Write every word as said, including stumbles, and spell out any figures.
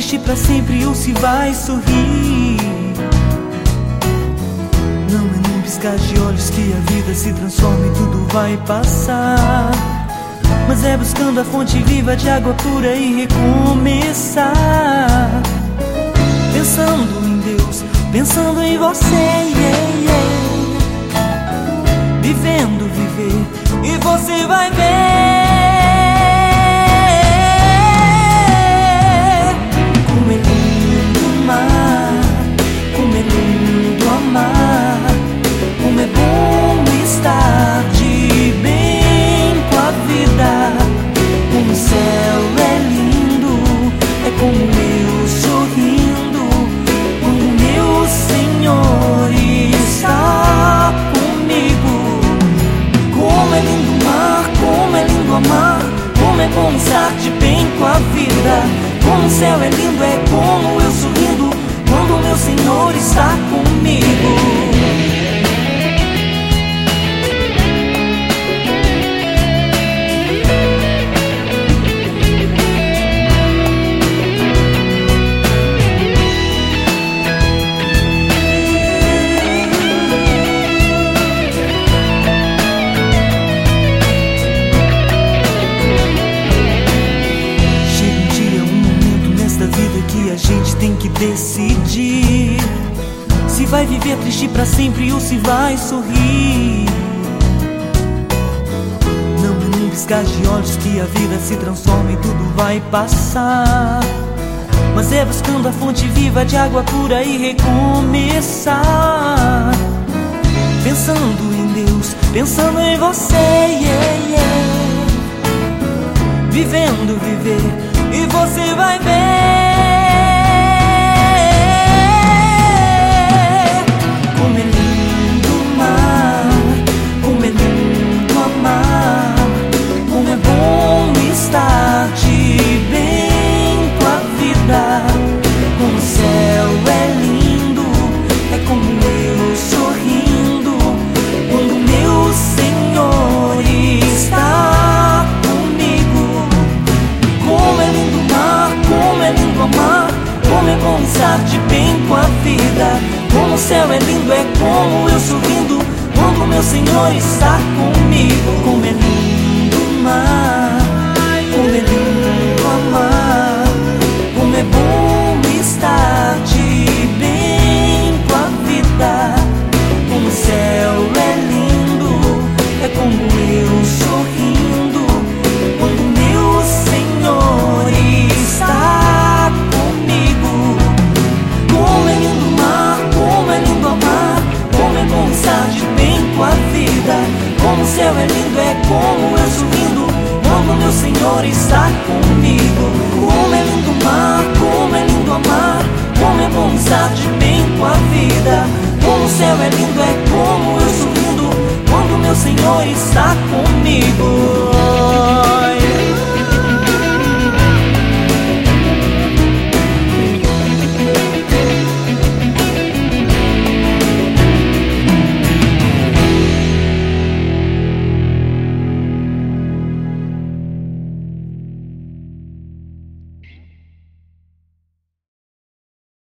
triste pra sempre ou se vai sorrir. Não é num piscar de olhos que a vida se transforma e tudo vai passar, mas é buscando a fonte viva de água pura e recomeçar. Pensando em Deus, pensando em você, yeah, yeah. Vivendo, viver, e você vai ver como é lindo amar, como é lindo amar, como é bom estar de bem com a vida. Como o céu é lindo, é como eu sorrindo, como meu Senhor está comigo. Como é lindo amar, como é lindo amar, como é bom estar de bem com a vida. Como o céu é lindo, é como eu sorrindo, quando meu Senhor está comigo. Que a gente tem que decidir se vai viver triste pra sempre ou se vai sorrir. Não é num piscar de olhos que a vida se transforma e tudo vai passar, mas é buscando a fonte viva de água pura e recomeçar. Pensando em Deus, pensando em você, yeah, yeah. Vivendo, viver, e você vai ver como é lindo amar, como é lindo amar, como é bom estar de bem com a vida. Como o céu é lindo, é como eu sorrindo, quando meu Senhor está comigo. Como é lindo amar, como é lindo amar, como é bom estar de bem com a vida. Como o céu é lindo, é como eu sorrindo, quando meu Senhor está comigo. Como é lindo amar.